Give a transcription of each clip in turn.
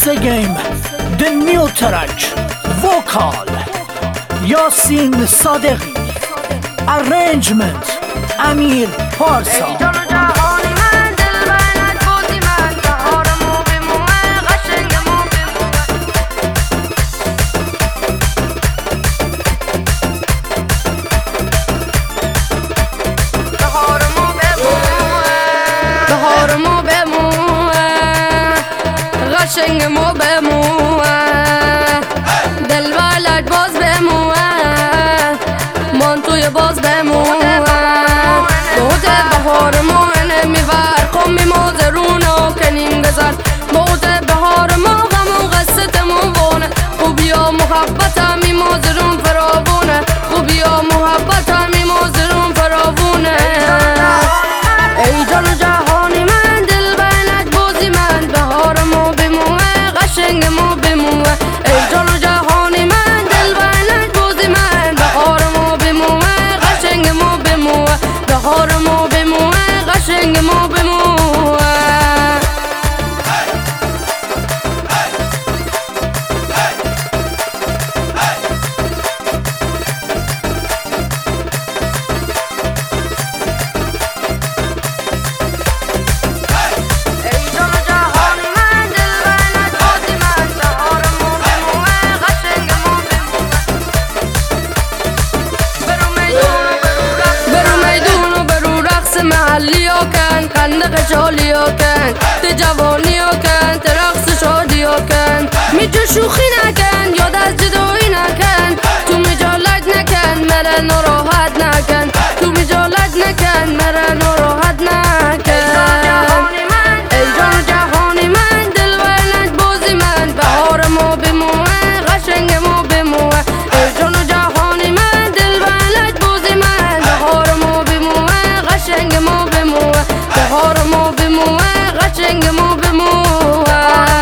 again the new track, vocal Yasin Sadeghi, arrangement Amir Parsa. قشنگ مو بموه دل ولد باز بموه من توی باز بموه بود بهار ما نمیور خم میمازرون و کنیم گذر بود بهار ما غم و قصت موونه خوبیا محبت میمازرون فراوونه خوبیا محبت میمازرون فراوونه ای جان جهانی من دل بینک بازی من بهار ما قشنگ مو بموه ای جان و جهانی من دل بینک بازی من بهار مو بموه قشنگ مو بموه بهار مو بموه قشنگ مو بموه محلیو کن قندق چالیو کن ته جوانیو کن ته رقص شادیو کن میجو شوخی نکن یاد از جدایی نکن تو میجالت نکن مره ناراحت نکن تو میجالت نکن مره ناراحت نکن ای جان جهانی من دل بینک بازی من بهار ما بموه قشنگ ما بموه ای جان جهانی من دل بینک بازی من بهار ما بموه قشنگ ما بموه بهار ما بموه قشنگ ما بموه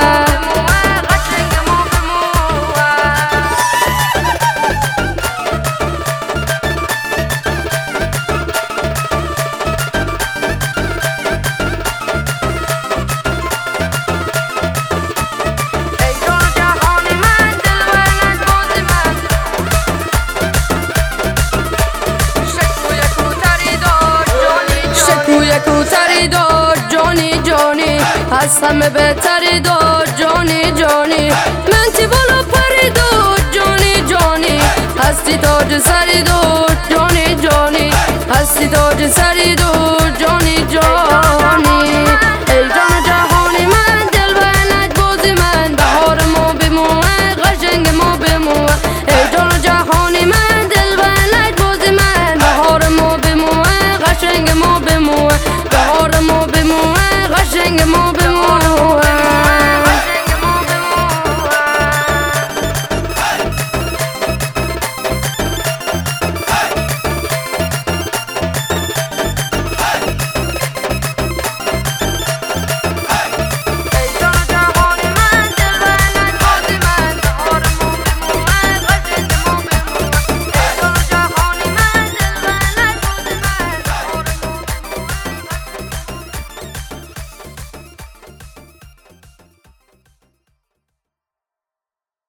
کوتری دار جانی جانی از همه بهتری دار جانی جانی من تی بالا پری دار جانی جانی هستی تاج سری دار جانی جانی هستی تاج سری دار